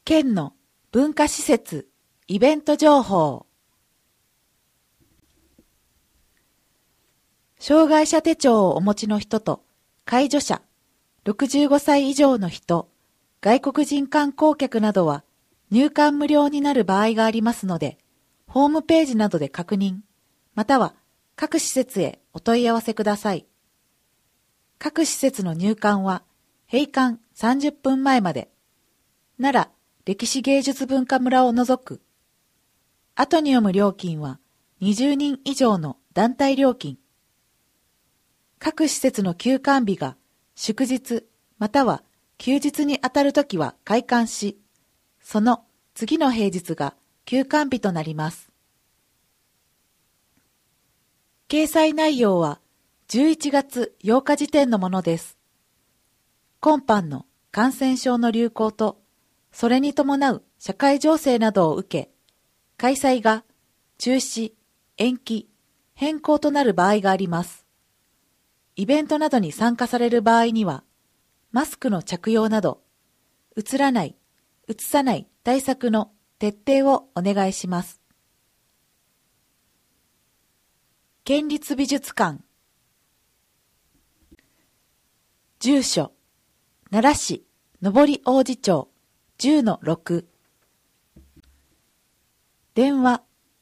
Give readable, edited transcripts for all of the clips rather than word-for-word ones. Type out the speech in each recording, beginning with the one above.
県の文化施設イベント情報。障害者手帳をお持ちの人と介助者、65歳以上の人、外国人観光客などは入館無料になる場合がありますので、ホームページなどで確認、または各施設へお問い合わせください。各施設の入館は閉館30分前まで、奈良歴史芸術文化村を除く。後に読む料金は20人以上の団体料金。各施設の休館日が祝日または休日にあたるときは開館し、その次の平日が休館日となります。掲載内容は11月8日時点のものです。今般の感染症の流行と、それに伴う社会情勢などを受け、開催が中止、延期、変更となる場合があります。イベントなどに参加される場合には、マスクの着用など、うつらない、うつさない対策の徹底をお願いします。県立美術館。住所、奈良市上大路町 10-6。電話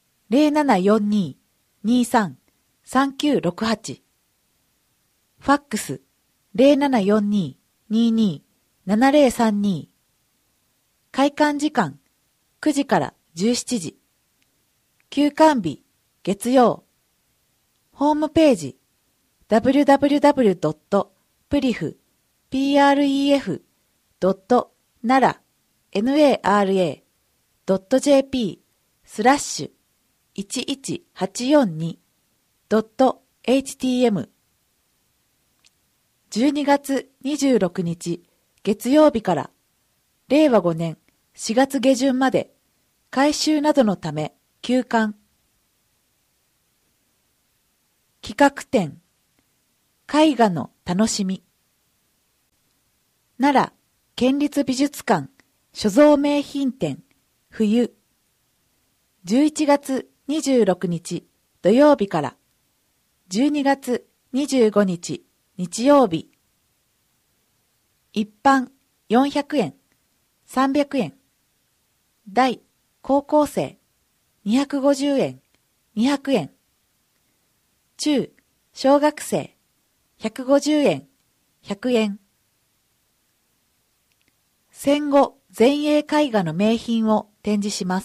0742-23-3968。ファックス 0742-22-7032。開館時間9時から17時。休館日月曜。ホームページ www.pref.nara.1184.htm 12月26日月曜日から令和5年4月下旬まで改修などのため休館。企画展絵画の楽しみ。奈良県立美術館所蔵名品展冬。11月26日土曜日から12月25日日曜日。一般400円、300円。大高校生250円、200円。中小学生150円、100円。戦後前衛絵画の名品を展示します。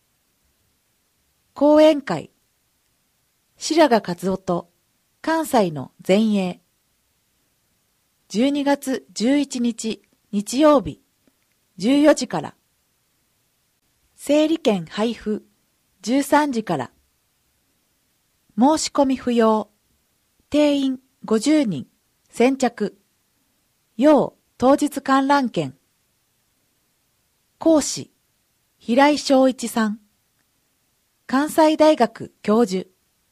講演会白髪和夫と関西の前衛。12月11日日曜日14時から。整理券配布13時から。申し込み不要。定員50人先着。要当日観覧券。講師平井翔一さん。関西大学教授。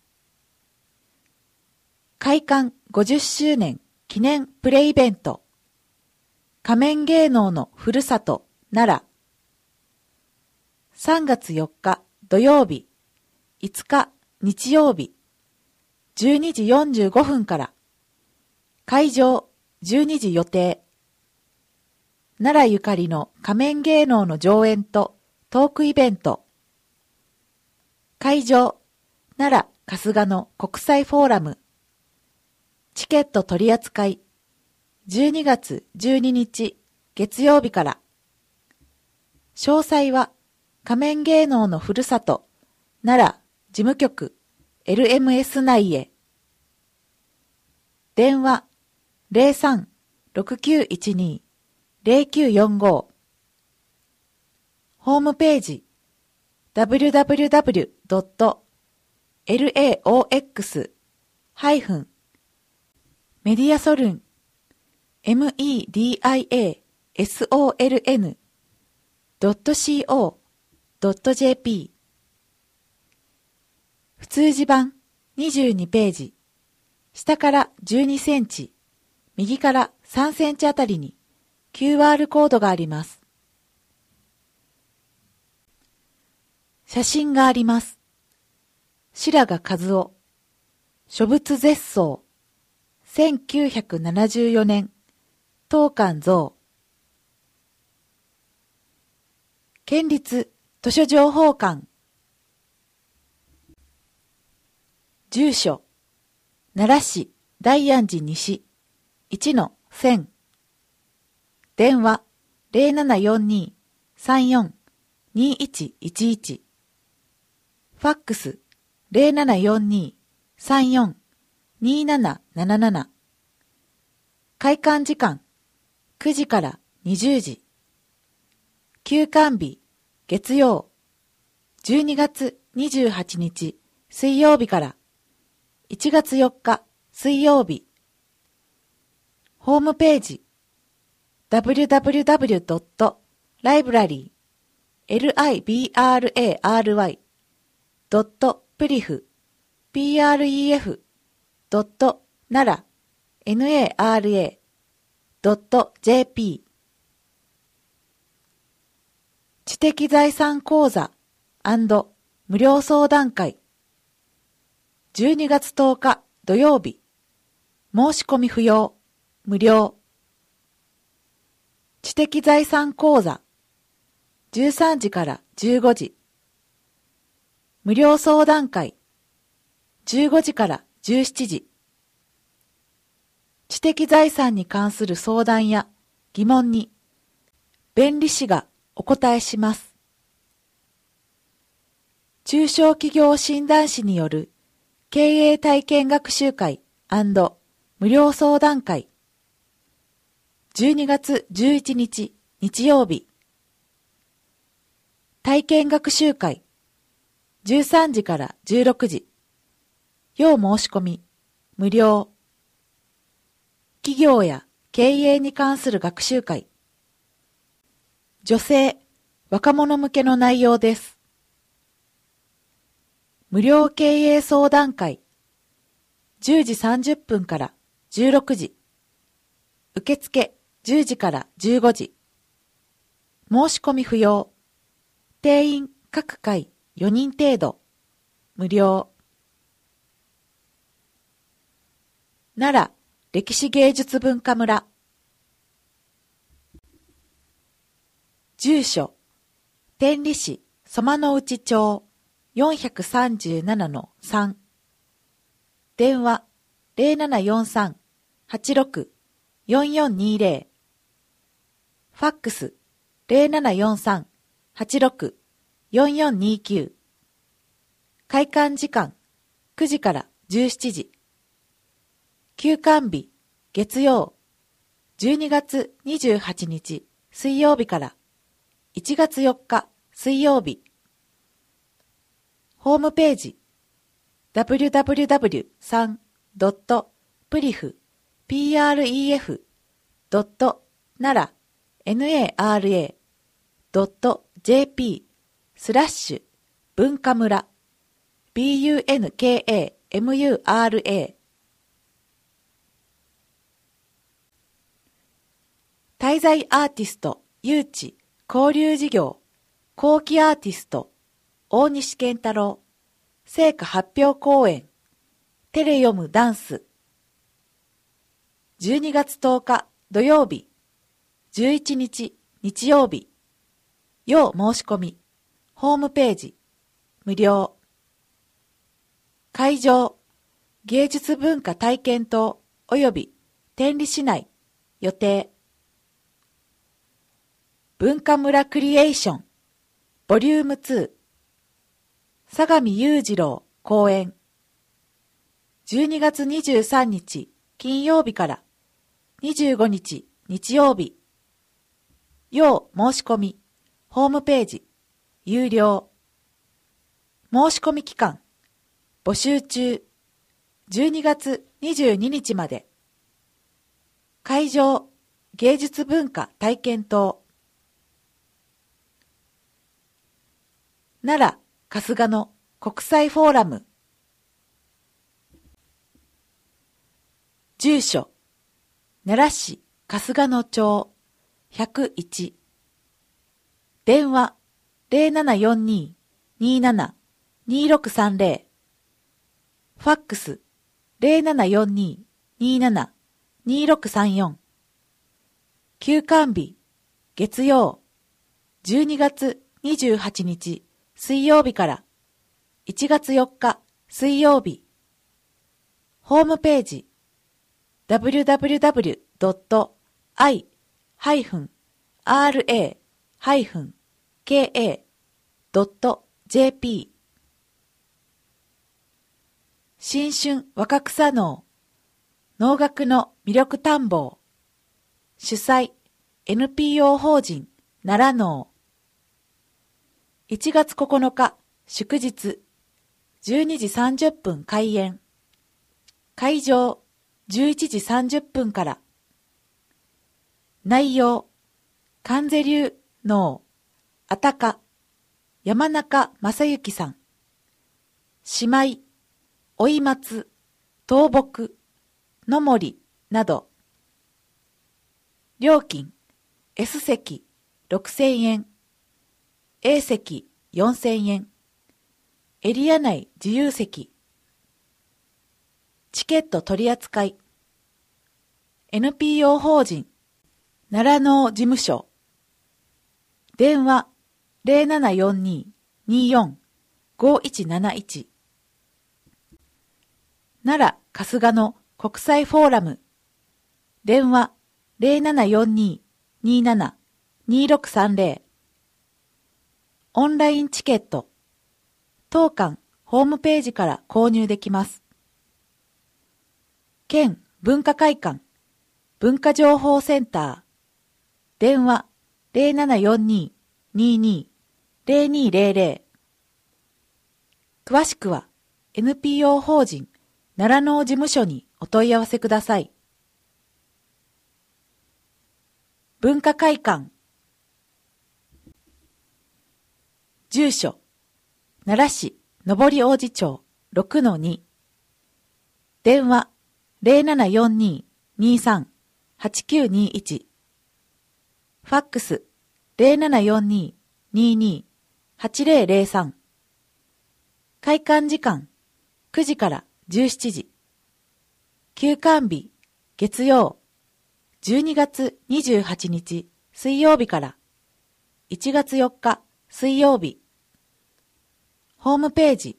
開館50周年記念プレイベント。仮面芸能のふるさと奈良。3月4日土曜日、5日日曜日、12時45分から。会場12時予定。奈良ゆかりの仮面芸能の上演とトークイベント。会場奈良春日の国際フォーラム。チケット取り扱い12月12日月曜日から。詳細は仮面芸能のふるさと奈良事務局 LMS 内へ。電話 03-6912-0945。ホームページ www.mediasoln.co.jp 普通字版22ページ。下から12センチ、右から3センチあたりに QR コードがあります。 写真があります。白髪和夫、諸仏絶奏、1974年、当館像。県立図書情報館。住所、奈良市大安寺西 1-1000。電話、0742-34-2111。ファックス、0742-34-2777。開館時間、9時から20時。休館日、月曜、12月28日水曜日から1月4日水曜日。ホームページ www.library.pref.nara.jp 知的財産講座&無料相談会12月10日土曜日申し込み不要無料知的財産講座13時から15時無料相談会15時から17時知的財産に関する相談や疑問に弁理士がお答えします。中小企業診断士による経営体験学習会&無料相談会12月11日日曜日体験学習会13時から16時要申し込み無料企業や経営に関する学習会女性、若者向けの内容です。無料経営相談会10時30分から16時受付10時から15時申し込み不要定員各回4人程度無料奈良歴史芸術文化村住所天理市曽間の内町 437-3 電話0743-86-4420ファックス0743-86-4429開館時間9時から17時休館日月曜12月28日水曜日から1月4日水曜日ホームページ www.pref.nara.jp 文化村 bunkamura 滞在アーティスト誘致交流事業後期アーティスト大西健太郎成果発表公演テレ読むダンス12月10日土曜日11日日曜日要申し込みホームページ無料会場芸術文化体験棟及び天理市内予定文化村クリエーションボリューム2相模裕次郎公演12月23日金曜日から25日日曜日要申し込みホームページ有料申し込み期間募集中12月22日まで会場芸術文化体験棟奈良春日野国際フォーラム住所奈良市春日野町101電話 07-2630。ファックス0742-27-2634。休館日、月曜、12月28日水曜日から1月4日水曜日。ホームページ www.i-ra-ka.jp 新春若草能能楽の魅力探訪主催 NPO 法人奈良能1月9日祝日12時30分開演会場11時30分から内容観世流能あたか山中正幸さん姉妹おい松倒木の森など料金 S 席6000円 A 席4000円エリア内自由席チケット取扱い NPO 法人奈良能事務所電話 0742-24-5171 奈良春日野国際フォーラム電話 0742-27-2630 オンラインチケット当館ホームページから購入できます。県文化会館文化情報センター電話 0742-22-0200 詳しくは NPO 法人奈良能事務所にお問い合わせください。文化会館住所奈良市上り王子町 6-2 電話 0742-23-8921 ファックス 0742-22-8003 開館時間9時から17時休館日月曜12月28日水曜日から1月4日水曜日ホームページ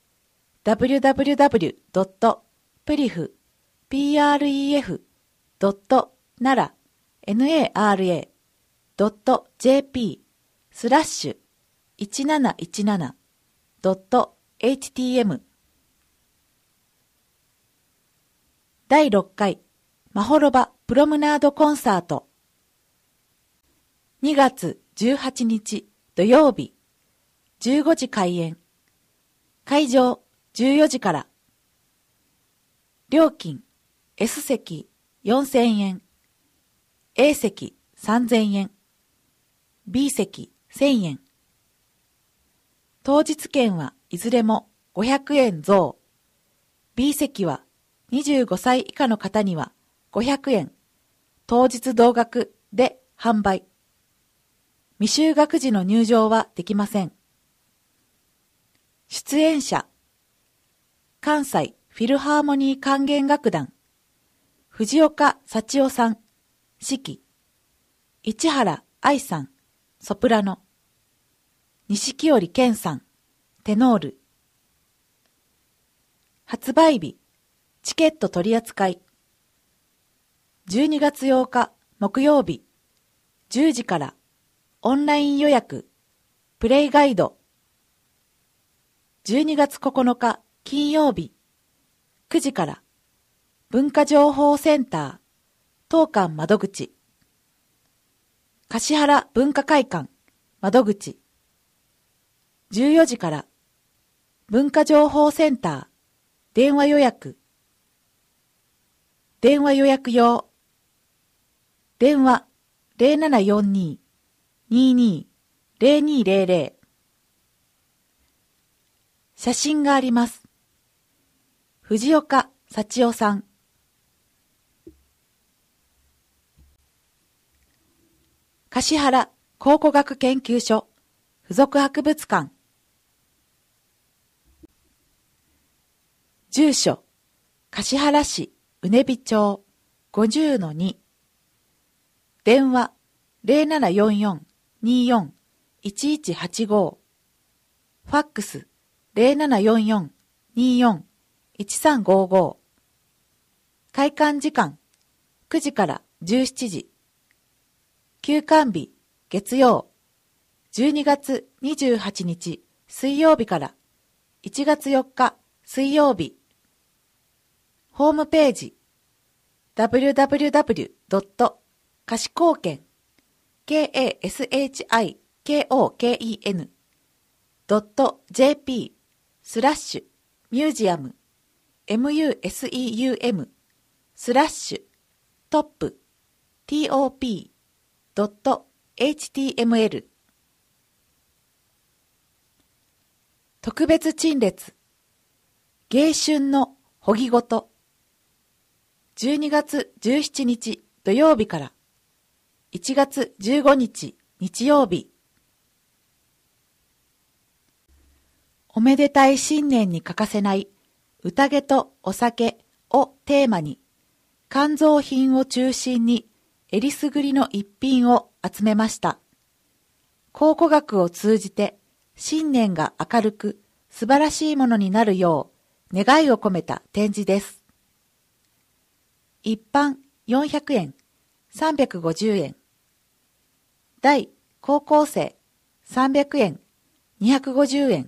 www.pref.nara.jp/1717.htm 第6回まほろばプロムナードコンサート2月18日土曜日15時開演会場14時から料金 S 席4000円 A 席3000円 B 席1000円当日券はいずれも500円増 B 席は25歳以下の方には500円当日同額で販売未就学時の入場はできません。出演者関西フィルハーモニー管弦楽団藤岡幸男さん指揮市原愛さんソプラノ錦織健さんテノール発売日チケット取扱い12月8日木曜日10時からオンライン予約プレイガイド12月9日金曜日9時から文化情報センター当館窓口橿原文化会館窓口14時から文化情報センター電話予約電話予約用電話 0742-22-0200 写真があります。藤岡幸男さん橿原考古学研究所附属博物館住所、橿原市うねび町 50-2。電話、0744-24-1185。ファックス、0744-24-1355。開館時間、9時から17時。休館日、月曜、12月28日水曜日から1月4日水曜日。ホームページ www. 貸貢献 kashikoken.jp スラッシュミュージアム museum スラッシュトップ top.html 特別陳列迎春のほぎごと12月17日土曜日から1月15日日曜日。おめでたい新年に欠かせない宴とお酒をテーマに肝臓品を中心にえりすぐりの一品を集めました。考古学を通じて新年が明るく素晴らしいものになるよう願いを込めた展示です。一般400円、350円。大高校生300円、250円。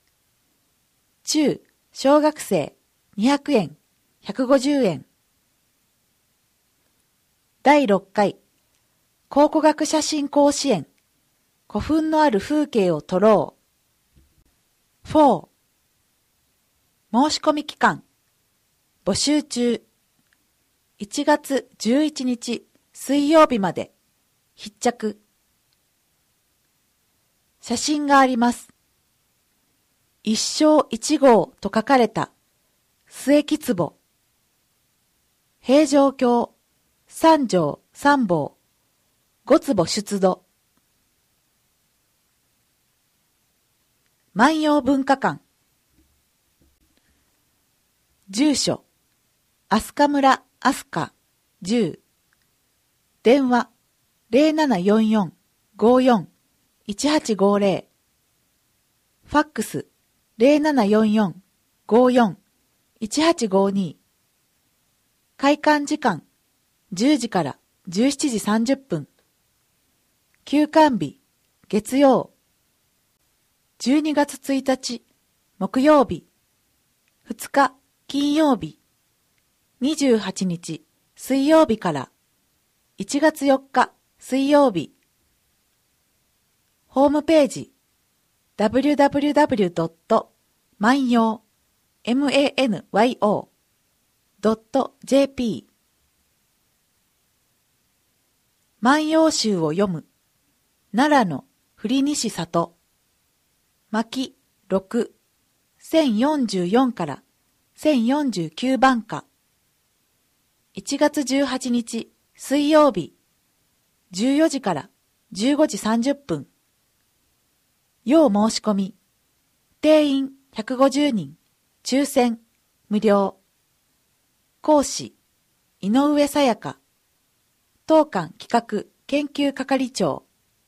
中小学生200円、150円。第6回考古学写真甲子園古墳のある風景を撮ろう。4申し込み期間募集中1月11日水曜日まで必着写真があります。一生一号と書かれた末木壺平城京三条三宝五壺出土万葉文化館住所飛鳥村飛鳥10電話0744-54-1850ファックス0744-54-1852開館時間10時から17時30分休館日月曜12月1日木曜日2日金曜日28日水曜日から1月4日水曜日ホームページ www. 万葉 manyo.jp 万葉集を読む奈良の振西里巻6 1044から1049番下1月18日水曜日14時から15時30分要申し込み定員150人抽選無料講師井上さやか当館企画研究係長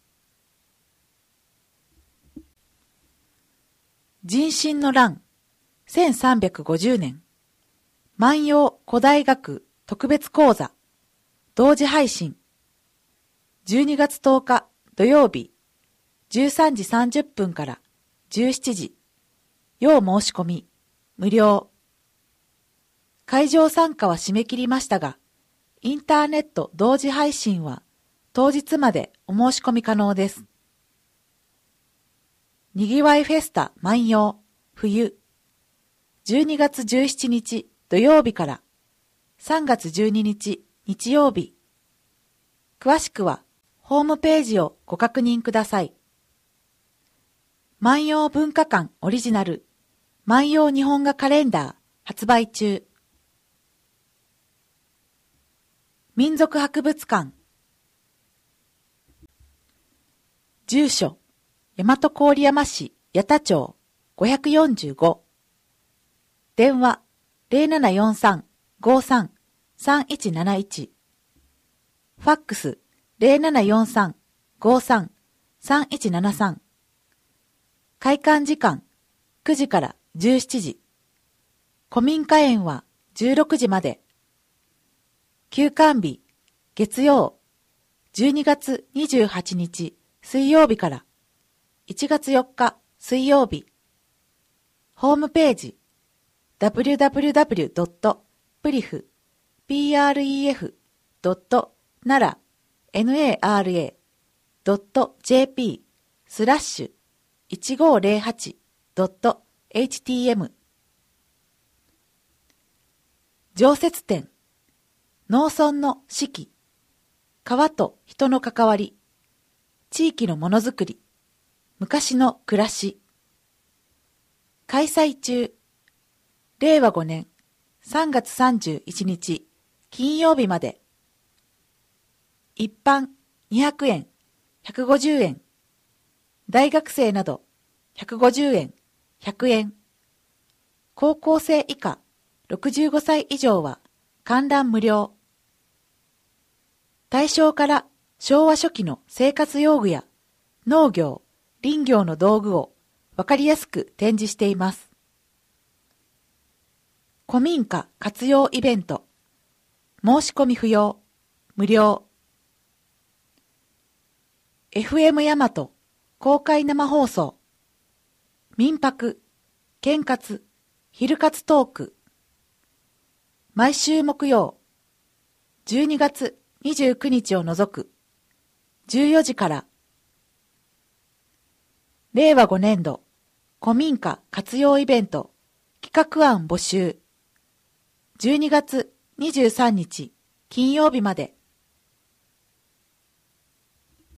人心の乱1350年万葉古代学特別講座同時配信12月10日土曜日13時30分から17時要申し込み無料会場参加は締め切りましたがインターネット同時配信は当日までお申し込み可能です。にぎわいフェスタ万葉冬12月17日土曜日から3月12日日曜日詳しくはホームページをご確認ください。万葉文化館オリジナル万葉日本画カレンダー発売中民族博物館住所大和郡山市八田町545電話 0743-53-3171。ファックス0743-53-3173。開館時間9時から17時。古民家園は16時まで。休館日月曜12月28日水曜日から1月4日水曜日。ホームページ www.prih.nara.jp/1508.htm 常設展農村の四季川と人の関わり地域のものづくり昔の暮らし開催中令和5年3月31日金曜日まで一般200円150円大学生など150円100円高校生以下65歳以上は観覧無料大正から昭和初期の生活用具や農業、林業の道具をわかりやすく展示しています。古民家活用イベント申し込み不要無料 FM 大和公開生放送民泊兼活昼活トーク毎週木曜12月29日を除く14時から令和5年度古民家活用イベント企画案募集12月23日金曜日まで